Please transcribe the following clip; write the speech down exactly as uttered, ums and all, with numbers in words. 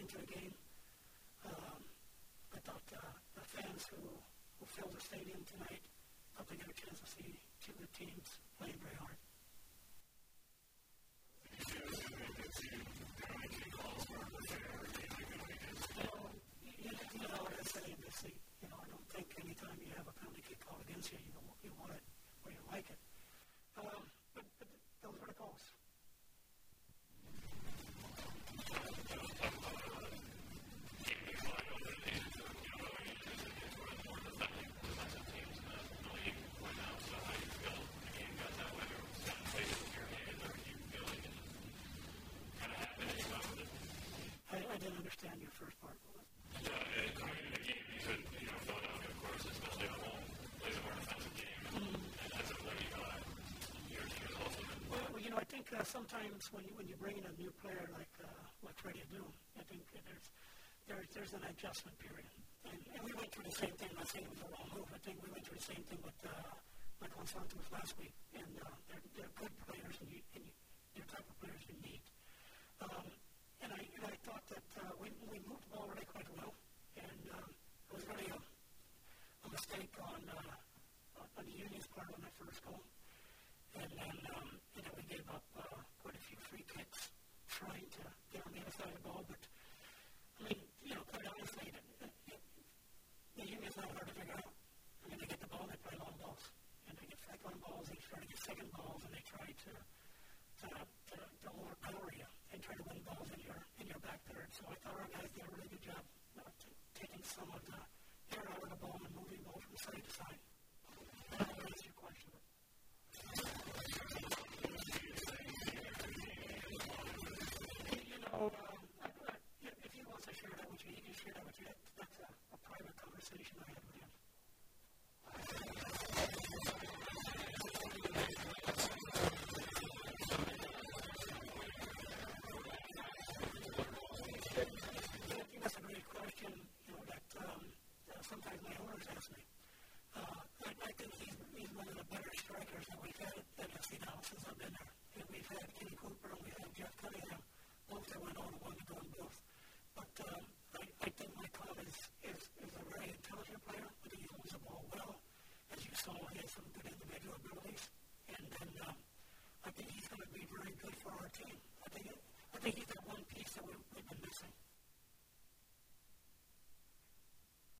into the game. Um, I thought uh, the fans who, who filled the stadium tonight thought they got a chance to see two good teams playing very hard. Well, you, you know what I say in this league. You know, I don't think anytime you have a penalty kick called against you, you, know, you want it or you like it. Um, but, but those were the calls. I, I didn't understand your first part. Yeah, it, I mean, in the game, you could, you know, Philadelphia, of course, especially at home, plays a more defensive game. Mm-hmm. And that's a play uh, your team is also been. Well, well, you know, I think uh, sometimes when you, when you bring in a new player like uh, like Freddie Adu, I think uh, there's there's there's an adjustment period. And, and we went through the same thing. I'm not saying it was a wrong move. I think we went through the same thing with uh, Michael Santos last week. And uh, they're, they're good players, and, you, and you, they're the type of players you need. Um, and I and I thought that uh, we we moved the ball really quite well, and um, it was really a, a mistake on uh, on the Union's part on that first goal, and then um, and then we gave up uh, quite a few free kicks trying to get on the other side of the ball. But I mean, you know, quite honestly, it, it, it, the Union's not hard to figure out. I mean, they get the ball, they play long balls, and they get second balls, they try to get second balls, and they try to to to, to overpower you and try to win balls in your in your back third. So I thought our guys did a really good job uh, t- taking some of the air out of the ball and moving the ball from side to side. And I'll answer your question. You know, um, I, I, if he wants to share that with you, he can share that with you. That, that's a, a private conversation I had with him. That's a great question, you know, that um, uh, sometimes my owners ask me. Uh, I, I think he's, he's one of the better strikers that we've had at F C now since I've been there. And we've had Kenny Cooper and we've had Jeff Cunningham, both that went on and won the Golden Boot. But um,